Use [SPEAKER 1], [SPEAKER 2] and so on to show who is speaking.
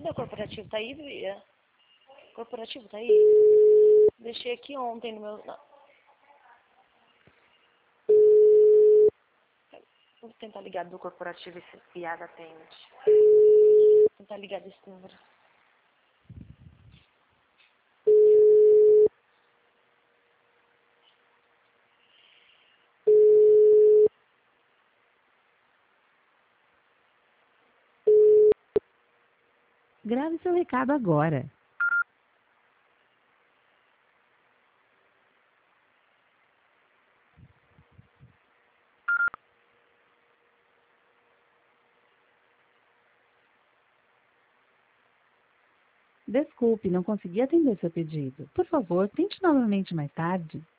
[SPEAKER 1] Cadê o corporativo? Tá aí, Bia? O corporativo tá aí? Deixei aqui ontem no meu... Não. Vou tentar ligar do corporativo esse piada atende. Vou tentar ligar desse número.
[SPEAKER 2] Grave seu recado agora. Desculpe, não consegui atender seu pedido. Por favor, tente novamente mais tarde.